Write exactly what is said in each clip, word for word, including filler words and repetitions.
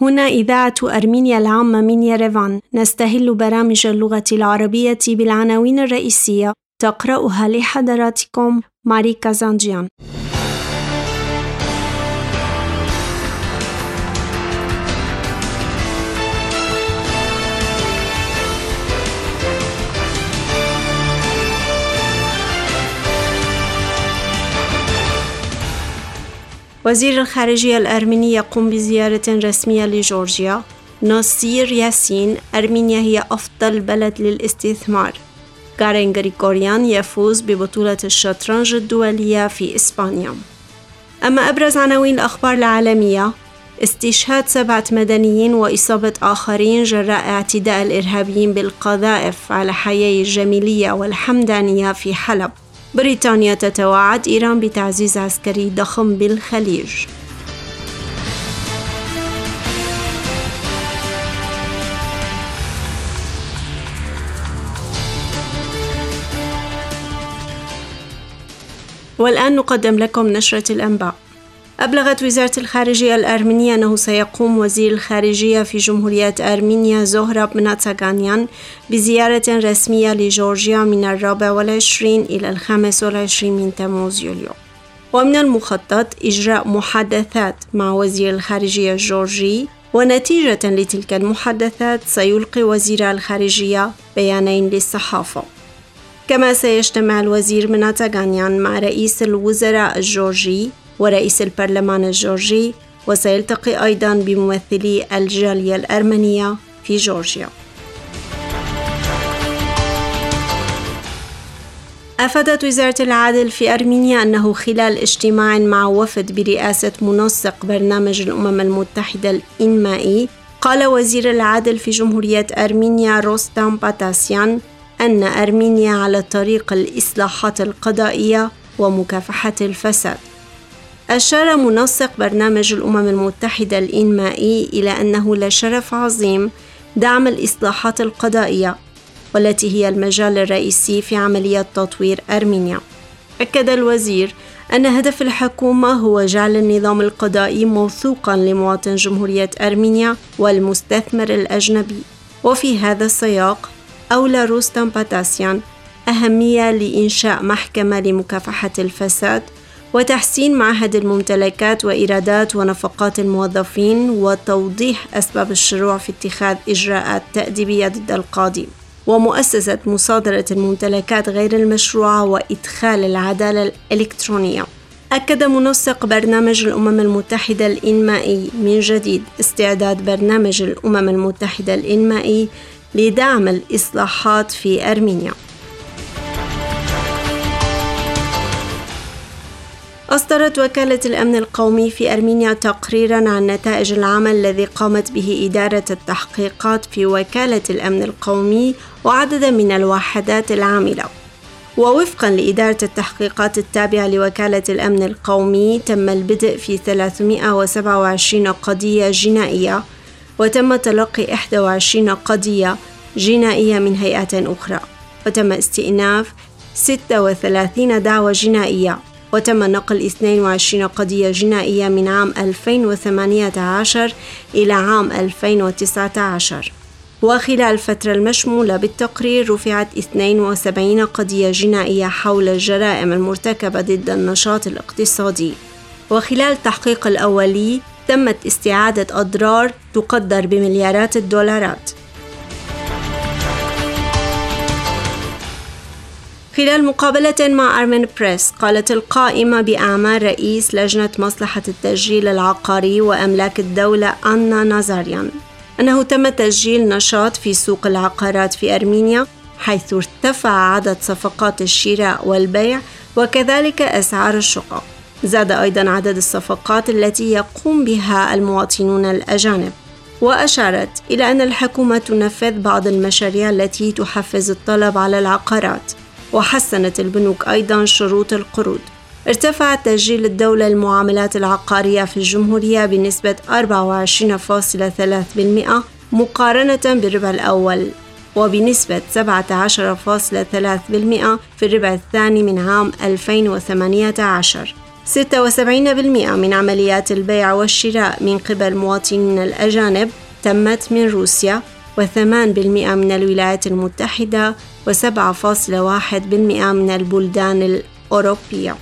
هنا إذاعة أرمينيا العامة من يريفان، نستهل برامج اللغة العربية بالعناوين الرئيسية، تقرأها لحضراتكم ماري كازانجيان. وزير الخارجية الأرميني يقوم بزيارة رسمية لجورجيا. ناصير ياسين: أرمينيا هي أفضل بلد للاستثمار. غارين غريغوريان يفوز ببطولة الشطرنج الدولية في إسبانيا. أما أبرز عناوين الأخبار العالمية: استشهاد سبعة مدنيين وإصابة آخرين جراء اعتداء الإرهابيين بالقذائف على حيي الجميلية والحمدانية في حلب. بريطانيا تتوعد إيران بتعزيز عسكري ضخم بالخليج. والآن نقدم لكم نشرة الأنباء. أبلغت وزارة الخارجية الأرمينية أنه سيقوم وزير الخارجية في جمهورية أرمينيا زهراب مناتساغانيان بزيارة رسمية لجورجيا من الرابع والعشرين إلى الخامس والعشرين من تموز يوليو. ومن المخطط إجراء محادثات مع وزير الخارجية الجورجي، ونتيجة لتلك المحادثات سيلقي وزير الخارجية بيانين للصحافة. كما سيجتمع الوزير مناتساغانيان مع رئيس الوزراء الجورجي ورئيس البرلمان الجورجي، وسيلتقي أيضاً بممثلي الجالية الأرمنية في جورجيا. أفادت وزارة العدل في أرمينيا أنه خلال اجتماع مع وفد برئاسة منسق برنامج الأمم المتحدة الإنمائي، قال وزير العدل في جمهورية أرمينيا روستام باتاسيان أن أرمينيا على طريق الإصلاحات القضائية ومكافحة الفساد. أشار منسق برنامج الأمم المتحدة الإنمائي إلى أنه لشرف عظيم دعم الإصلاحات القضائية، والتي هي المجال الرئيسي في عملية تطوير أرمينيا. أكد الوزير أن هدف الحكومة هو جعل النظام القضائي موثوقاً لمواطن جمهورية أرمينيا والمستثمر الأجنبي. وفي هذا السياق أولى روستام باتاسيان أهمية لإنشاء محكمة لمكافحة الفساد وتحسين معهد الممتلكات وإيرادات ونفقات الموظفين، وتوضيح أسباب الشروع في اتخاذ إجراءات تأديبية ضد القاضي، ومؤسسة مصادرة الممتلكات غير المشروعة، وإدخال العدالة الإلكترونية. أكد منسق برنامج الأمم المتحدة الإنمائي من جديد استعداد برنامج الأمم المتحدة الإنمائي لدعم الإصلاحات في أرمينيا. أصدرت وكالة الأمن القومي في أرمينيا تقريراً عن نتائج العمل الذي قامت به إدارة التحقيقات في وكالة الأمن القومي وعدد من الوحدات العاملة. ووفقاً لإدارة التحقيقات التابعة لوكالة الأمن القومي، تم البدء في ثلاثمائة وسبعة وعشرين قضية جنائية، وتم تلقي إحدى وعشرين قضية جنائية من هيئات أخرى، وتم استئناف ستة وثلاثين دعوى جنائية، وتم نقل اثنين وعشرين قضية جنائية من عام ألفين وثمانية عشر إلى عام ألفين وتسعة عشر. وخلال الفترة المشمولة بالتقرير رفعت اثنين وسبعين قضية جنائية حول الجرائم المرتكبة ضد النشاط الاقتصادي. وخلال التحقيق الأولي تمت استعادة أضرار تقدر بمليارات الدولارات. خلال مقابلة مع أرمن بريس، قالت القائمة بأعمال رئيس لجنة مصلحة التسجيل العقاري وأملاك الدولة أنا نازاريان أنه تم تسجيل نشاط في سوق العقارات في أرمينيا، حيث ارتفع عدد صفقات الشراء والبيع وكذلك أسعار الشقق. زاد أيضاً عدد الصفقات التي يقوم بها المواطنون الأجانب. وأشارت إلى أن الحكومة تنفذ بعض المشاريع التي تحفز الطلب على العقارات، وحسنت البنوك أيضاً شروط القروض. ارتفع تسجيل الدولة المعاملات العقارية في الجمهورية بنسبة أربعة وعشرين فاصلة ثلاثة بالمئة مقارنة بالربع الأول، وبنسبة سبعة عشر فاصلة ثلاثة بالمئة في الربع الثاني من عام ألفين وثمانية عشر. ستة وسبعين بالمئة من عمليات البيع والشراء من قبل مواطنين الأجانب تمت من روسيا، وثمان بالمئة من الولايات المتحدة، وسبعة فاصلة واحد بالمئة من البلدان الأوروبية.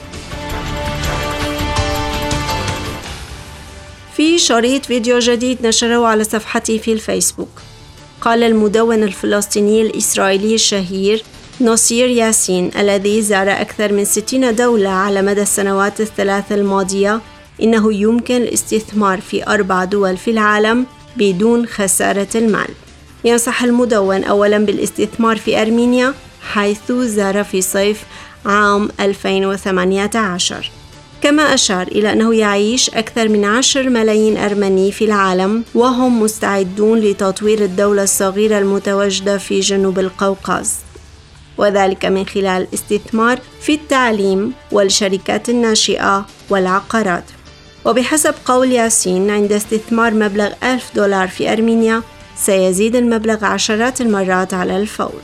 في شريط فيديو جديد نشره على صفحته في الفيسبوك، قال المدون الفلسطيني الإسرائيلي الشهير نصير ياسين الذي زار أكثر من ستين دولة على مدى السنوات الثلاث الماضية إنه يمكن الاستثمار في أربع دول في العالم بدون خسارة المال. ينصح المدون أولاً بالاستثمار في أرمينيا، حيث زار في صيف عام ألفين وثمانية عشر. كما أشار إلى أنه يعيش أكثر من عشر ملايين أرمني في العالم، وهم مستعدون لتطوير الدولة الصغيرة المتواجدة في جنوب القوقاز، وذلك من خلال الاستثمار في التعليم والشركات الناشئة والعقارات. وبحسب قول ياسين، عند استثمار مبلغ ألف دولار في أرمينيا سيزيد المبلغ عشرات المرات على الفور.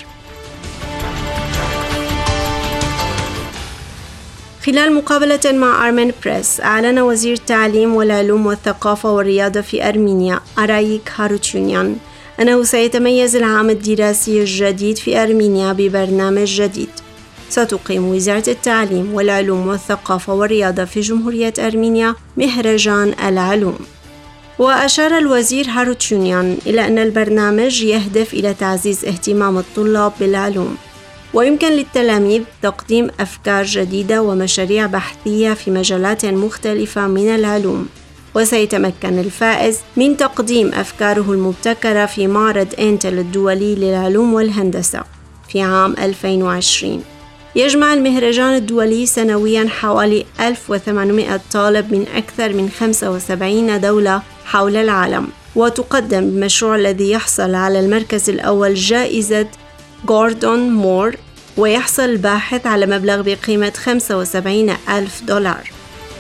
خلال مقابلة مع أرمن بريس، أعلن وزير التعليم والعلوم والثقافة والرياضة في أرمينيا أرايك هاروتشونيان أنه سيتميز العام الدراسي الجديد في أرمينيا ببرنامج جديد. ستقيم وزارة التعليم والعلوم والثقافة والرياضة في جمهورية أرمينيا مهرجان العلوم. وأشار الوزير هاروتشونيان إلى أن البرنامج يهدف إلى تعزيز اهتمام الطلاب بالعلوم، ويمكن للتلاميذ تقديم أفكار جديدة ومشاريع بحثية في مجالات مختلفة من العلوم، وسيتمكن الفائز من تقديم أفكاره المبتكرة في معرض إنتل الدولي للعلوم والهندسة في عام ألفين وعشرين. يجمع المهرجان الدولي سنوياً حوالي ألف وثمانمئة طالب من أكثر من خمسة وسبعين دولة حول العالم، وتقدم المشروع الذي يحصل على المركز الأول جائزة غوردون مور، ويحصل الباحث على مبلغ بقيمة خمسة وسبعين ألف دولار.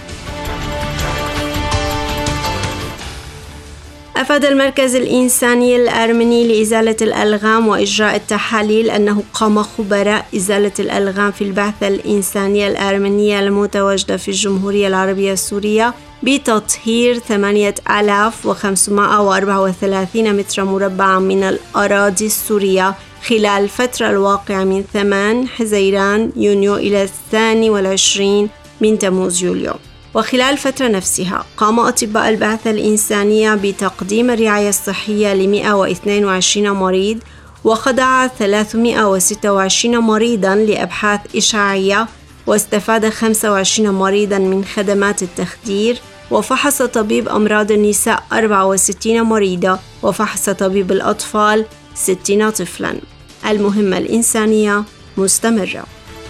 أفاد المركز الإنساني الأرمني لإزالة الألغام وإجراء التحاليل أنه قام خبراء إزالة الألغام في البعثة الإنسانية الأرمنية المتواجدة في الجمهورية العربية السورية بتطهير ثمانية آلاف وخمسمائة وأربعة وثلاثين متر مربعا من الأراضي السورية خلال الفترة الواقعة من ثمانية حزيران يونيو إلى الثاني والعشرين من تموز يوليو. وخلال الفترة نفسها قام أطباء البعثة الإنسانية بتقديم الرعاية الصحية ل مئة واثنين وعشرين مريض، وخضع ثلاثمئة وستة وعشرين مريضاً لأبحاث إشعاعية، واستفاد خمسة وعشرين مريضاً من خدمات التخدير، وفحص طبيب أمراض النساء أربعة وستين مريضة، وفحص طبيب الأطفال ستين طفلاً. المهمة الإنسانية مستمرة.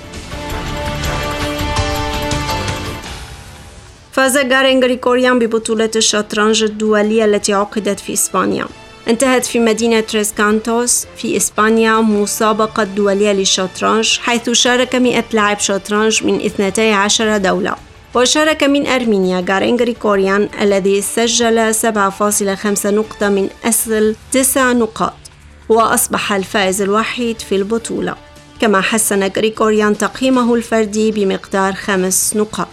فاز غارين غريغوريان ببطولة الشطرنج الدولية التي عقدت في إسبانيا. انتهت في مدينة تريس كانتوس في إسبانيا مسابقة دولية للشطرنج، حيث شارك مئة لاعب شطرنج من اثنتي عشر دولة. وشارك من أرمينيا غارين غريغوريان الذي سجل سبعة فاصلة خمسة نقطة من أصل تسع نقاط، وأصبح الفائز الوحيد في البطولة. كما حسن غريغوريان تقييمه الفردي بمقدار خمس نقاط.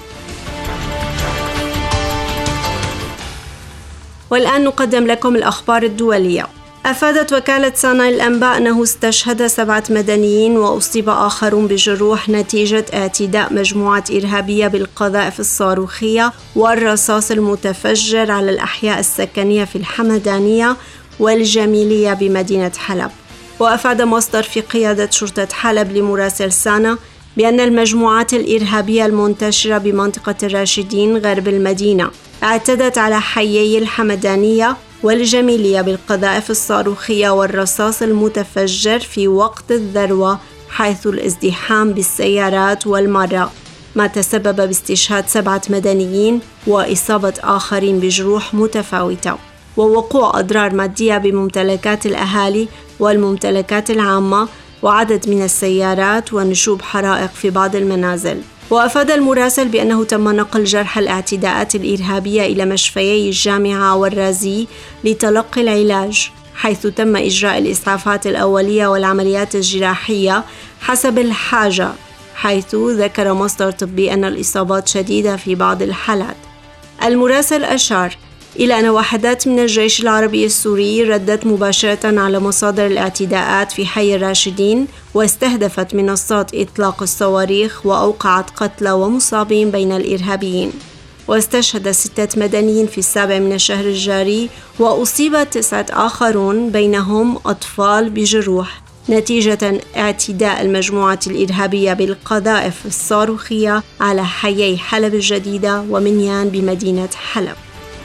والآن نقدم لكم الأخبار الدولية. أفادت وكالة سانا الأنباء أنه استشهد سبعة مدنيين وأصيب آخرون بجروح نتيجة اعتداء مجموعة إرهابية بالقذائف الصاروخية والرصاص المتفجر على الأحياء السكنية في الحمدانية والجميلية بمدينة حلب. وأفاد مصدر في قيادة شرطة حلب لمراسل سانا بأن المجموعات الإرهابية المنتشرة بمنطقة الراشدين غرب المدينة اعتدت على حيي الحمدانية والجميلية بالقذائف الصاروخية والرصاص المتفجر في وقت الذروة، حيث الازدحام بالسيارات والمرة، ما تسبب باستشهاد سبعة مدنيين وإصابة آخرين بجروح متفاوتة، ووقوع أضرار مادية بممتلكات الأهالي والممتلكات العامة وعدد من السيارات ونشوب حرائق في بعض المنازل. وأفاد المراسل بأنه تم نقل جرحى الاعتداءات الإرهابية إلى مشفيي الجامعة والرازي لتلقي العلاج، حيث تم إجراء الإسعافات الأولية والعمليات الجراحية حسب الحاجة حيث ذكر مصدر طبي أن الإصابات شديدة في بعض الحالات. المراسل أشار إلى أن وحدات من الجيش العربي السوري ردت مباشرة على مصادر الاعتداءات في حي الراشدين واستهدفت منصات إطلاق الصواريخ وأوقعت قتلى ومصابين بين الإرهابيين. واستشهد ستة مدنيين في السابع من الشهر الجاري وأصيب تسعة آخرون بينهم أطفال بجروح نتيجة اعتداء المجموعة الإرهابية بالقذائف الصاروخية على حيي حلب الجديدة ومنيان بمدينة حلب.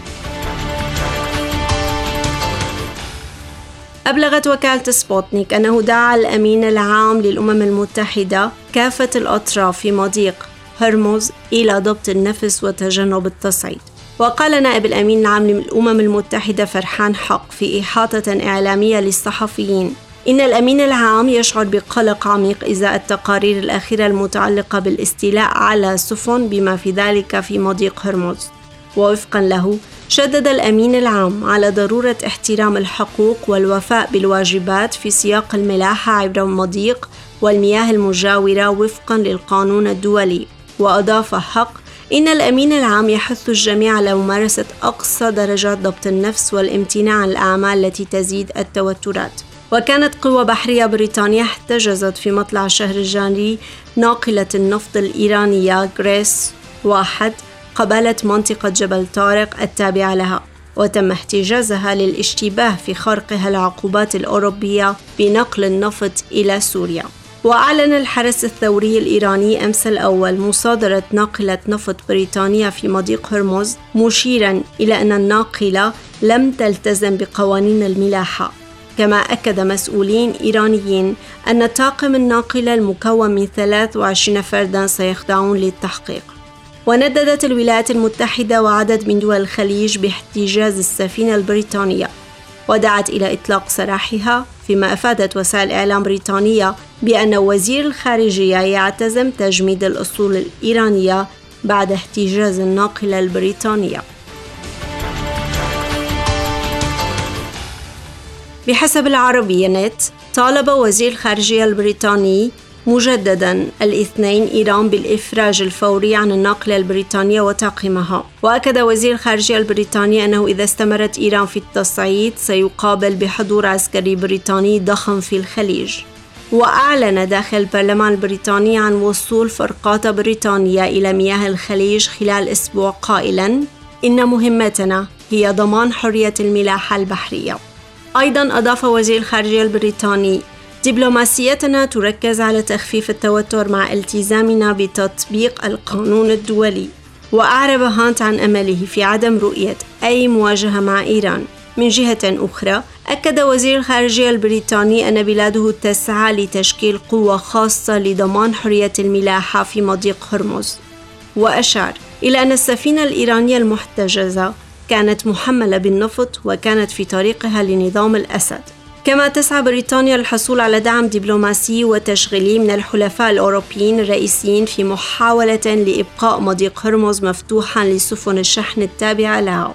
أبلغت وكالة سبوتنيك أنه دعا الأمين العام للأمم المتحدة كافة الأطراف في مضيق هرمز إلى ضبط النفس وتجنب التصعيد. وقال نائب الأمين العام للأمم المتحدة فرحان حق في إحاطة إعلامية للصحفيين إن الأمين العام يشعر بقلق عميق إزاء التقارير الأخيرة المتعلقة بالاستيلاء على سفن بما في ذلك في مضيق هرمز. ووفقا له شدد الأمين العام على ضرورة احترام الحقوق والوفاء بالواجبات في سياق الملاحة عبر المضيق والمياه المجاورة وفقا للقانون الدولي. وأضاف حق إن الأمين العام يحث الجميع على ممارسة أقصى درجات ضبط النفس والامتناع عن الأعمال التي تزيد التوترات. وكانت قوة بحرية بريطانية احتجزت في مطلع الشهر الجاري ناقلة النفط الإيرانية غريس واحد قبالة منطقة جبل طارق التابعة لها، وتم احتجازها للاشتباه في خرقها العقوبات الأوروبية بنقل النفط إلى سوريا. وأعلن الحرس الثوري الإيراني أمس الأول مصادرة ناقلة نفط بريطانية في مضيق هرمز، مشيرا إلى أن الناقلة لم تلتزم بقوانين الملاحة. كما أكد مسؤولين إيرانيين أن طاقم الناقلة المكون من ثلاث وعشرين فرداً سيخضعون للتحقيق. ونددت الولايات المتحدة وعدد من دول الخليج باحتجاز السفينة البريطانية، ودعت إلى إطلاق سراحها، فيما أفادت وسائل إعلام بريطانية بأن وزير الخارجية يعتزم تجميد الأصول الإيرانية بعد احتجاز الناقلة البريطانية. بحسب العربية نت، طالب وزير الخارجية البريطاني مجدداً الاثنين إيران بالإفراج الفوري عن الناقلة البريطانية وطاقمها. وأكد وزير الخارجية البريطاني أنه إذا استمرت إيران في التصعيد سيقابل بحضور عسكري بريطاني ضخم في الخليج. وأعلن داخل البرلمان البريطاني عن وصول فرقات بريطانية إلى مياه الخليج خلال أسبوع قائلاً: إن مهمتنا هي ضمان حرية الملاحة البحرية. أيضاً أضاف وزير الخارجية البريطاني: دبلوماسيتنا تركز على تخفيف التوتر مع التزامنا بتطبيق القانون الدولي. وأعرب هانت عن أمله في عدم رؤية أي مواجهة مع إيران. من جهة أخرى، أكد وزير الخارجية البريطاني أن بلاده تسعى لتشكيل قوة خاصة لضمان حرية الملاحة في مضيق هرمز. وأشار إلى أن السفينة الإيرانية المحتجزة كانت محملة بالنفط وكانت في طريقها لنظام الأسد. كما تسعى بريطانيا للحصول على دعم دبلوماسي وتشغيلي من الحلفاء الأوروبيين الرئيسيين في محاولة لإبقاء مضيق هرمز مفتوحاً لسفن الشحن التابعة لها.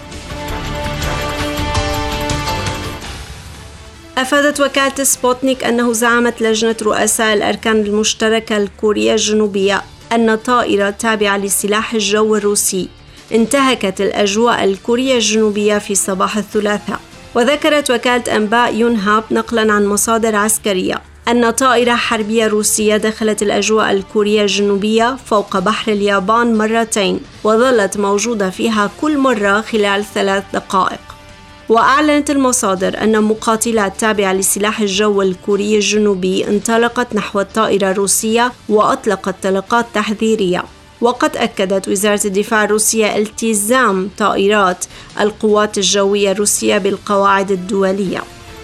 أفادت وكالة سبوتنيك أنه زعمت لجنة رؤساء الأركان المشتركة الكورية الجنوبية أن طائرة تابعة لسلاح الجو الروسي انتهكت الأجواء الكورية الجنوبية في صباح الثلاثاء. وذكرت وكالة أنباء يونهاب نقلاً عن مصادر عسكرية أن طائرة حربية روسية دخلت الأجواء الكورية الجنوبية فوق بحر اليابان مرتين، وظلت موجودة فيها كل مرة خلال ثلاث دقائق. وأعلنت المصادر أن مقاتلات تابعة لسلاح الجو الكوري الجنوبي انطلقت نحو الطائرة الروسية وأطلقت طلقات تحذيرية. وقد أكدت وزارة الدفاع الروسية التزام طائرات القوات الجوية الروسية بالقواعد الدولية.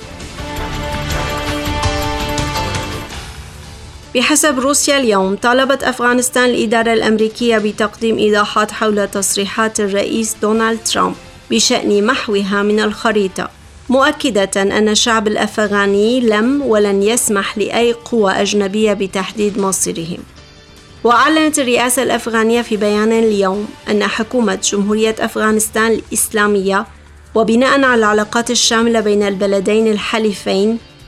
بحسب روسيا اليوم، طالبت أفغانستان الإدارة الأمريكية بتقديم إيضاحات حول تصريحات الرئيس دونالد ترامب بشأن محوها من الخريطة، مؤكدة أن الشعب الأفغاني لم ولن يسمح لأي قوة أجنبية بتحديد مصيرهم. وأعلنت الرئاسة الأفغانية في بيان اليوم أن حكومة جمهورية أفغانستان الإسلامية، وبناء على العلاقات الشاملة بين البلدين الحليفين،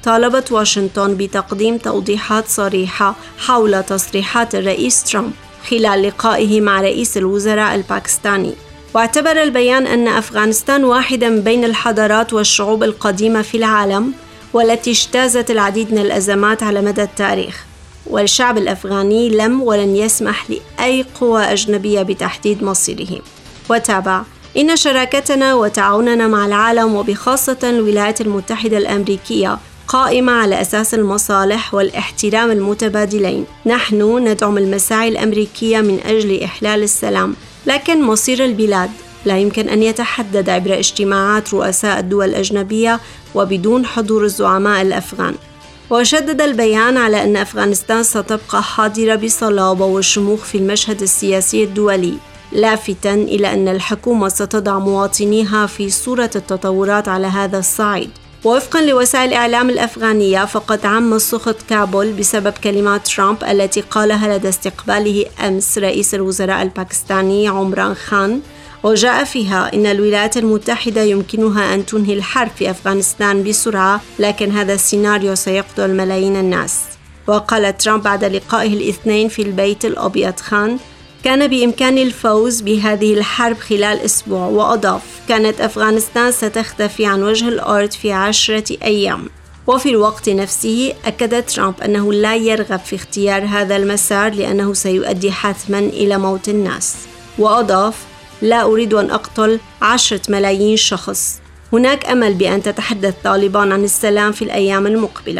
طالبت واشنطن بتقديم توضيحات صريحة حول تصريحات الرئيس ترامب خلال لقائه مع رئيس الوزراء الباكستاني. واعتبر البيان أن أفغانستان واحدة بين الحضارات والشعوب القديمة في العالم والتي اجتازت العديد من الأزمات على مدى التاريخ، والشعب الأفغاني لم ولن يسمح لأي قوى أجنبية بتحديد مصيره. وتابع: إن شراكتنا وتعاوننا مع العالم وبخاصة الولايات المتحدة الأمريكية قائمة على أساس المصالح والاحترام المتبادلين. نحن ندعم المساعي الأمريكية من أجل إحلال السلام، لكن مصير البلاد لا يمكن أن يتحدد عبر اجتماعات رؤساء الدول الأجنبية وبدون حضور الزعماء الأفغان. وشدد البيان على أن أفغانستان ستبقى حاضرة بصلابة وشموخ في المشهد السياسي الدولي، لافتاً إلى أن الحكومة ستضع مواطنيها في صورة التطورات على هذا الصعيد. ووفقاً لوسائل الإعلام الأفغانية، فقد عم سخط كابول بسبب كلمات ترامب التي قالها لدى استقباله أمس رئيس الوزراء الباكستاني عمران خان، وجاء فيها إن الولايات المتحدة يمكنها أن تنهي الحرب في أفغانستان بسرعة، لكن هذا السيناريو سيقتل ملايين الناس. وقال ترامب بعد لقائه الاثنين في البيت الأبيض: خان كان بإمكاني الفوز بهذه الحرب خلال أسبوع. وأضاف: كانت أفغانستان ستختفي عن وجه الأرض في عشرة أيام. وفي الوقت نفسه أكد ترامب أنه لا يرغب في اختيار هذا المسار لأنه سيؤدي حتما إلى موت الناس. وأضاف: لا أريد أن أقتل عشرة ملايين شخص. هناك أمل بأن تتحدث طالبان عن السلام في الأيام المقبلة.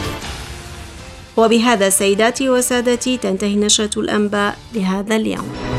وبهذا سيداتي وسادتي تنتهي نشرة الأنباء لهذا اليوم.